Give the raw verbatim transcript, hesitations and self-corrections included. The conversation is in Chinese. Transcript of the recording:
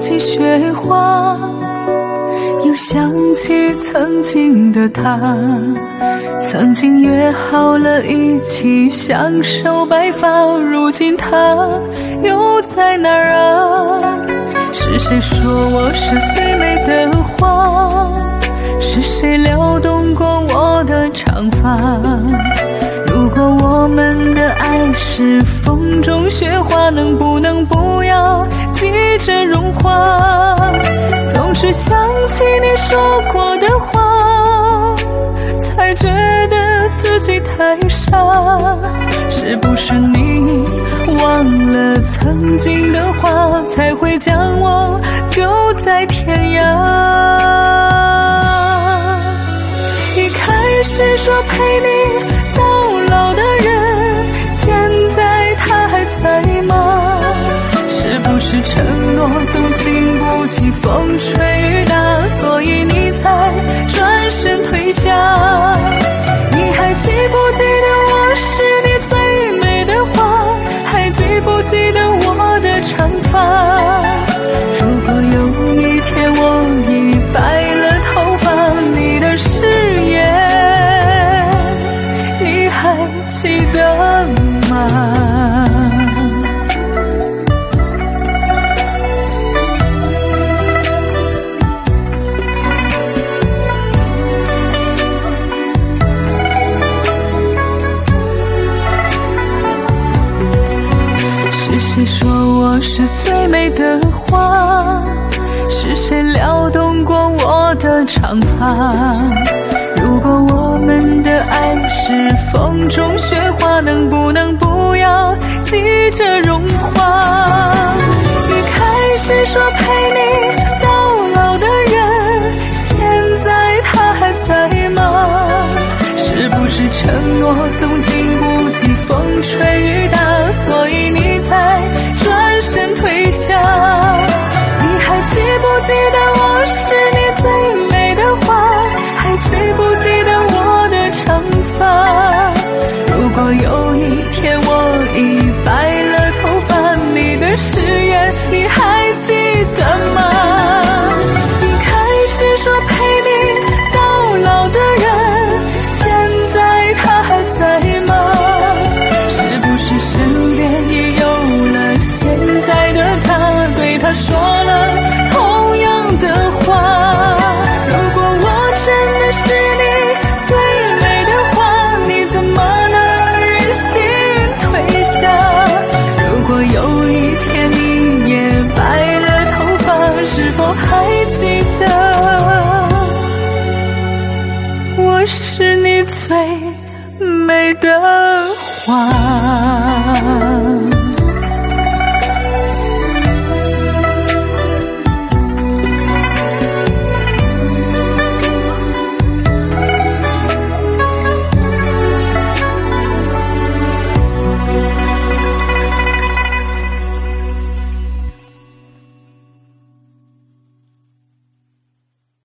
起雪花，又想起曾经的他，曾经约好了一起享受白发，如今他又在哪儿啊？是谁说我是最美的花？是谁撩动过我的长发？如果我们的爱是风中雪花，能不能不要急着融化？总是想起你说过的话，才觉得自己太傻。是不是你忘了曾经的话，才会将我丢在天涯？一开始说陪你到老的人，现在他还在吗？是不是承诺总经不起风吹雨打，所以你才转身退下？你还记不记得我是你最美的花？还记不记得我的长发？如果有一天我已白了头发，你的誓言你还记得吗？是谁说我是最美的花？是谁撩动过我的长发？如果我们的爱是风中雪花，能不能不要急着融化？一开始说陪你到老的人，现在他还在吗？是不是承诺总经不起风吹雨打，所以你才转身退下？你还记不记得我是你最美的花？还记不记得我的长发？如果有一天我已白了头发，你的誓言你还记得吗？一开始说陪你到老的人，现在他还在吗？是不是身边也有了现在的他，对他说了同样的话？如果我真的是你最美的花，你怎么能忍心退下？如果有一天你也白了头发，是否还记得我是你最美的花？